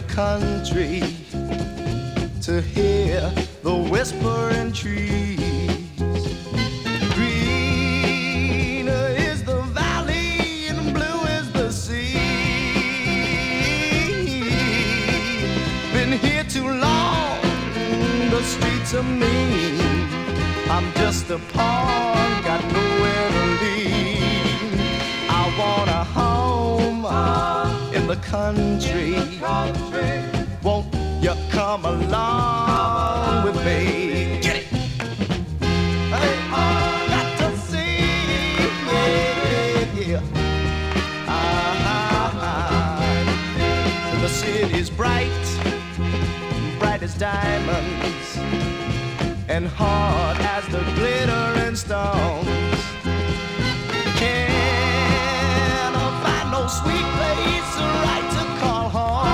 country to hear the whispering trees. Greener is the valley and blue is the sea. Been here too long, the streets are mean. I'm just a pawn, got nowhere to lead. I want a home in the country. Won't you come along with me? Get it! Hey, got to see, yeah. The city's bright, bright as diamonds, and hard as the glittering stones. Can't find no sweet place right to call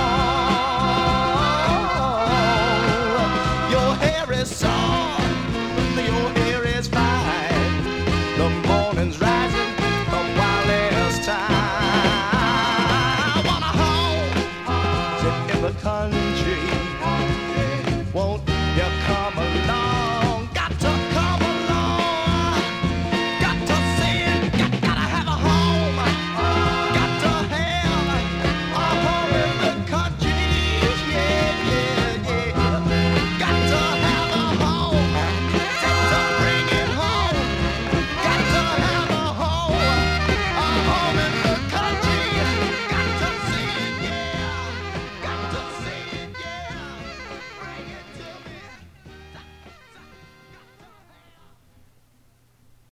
home. Your hair is soft, your hair is fine. The morning's rising, while there's time. I want a home, sit in the country. Won't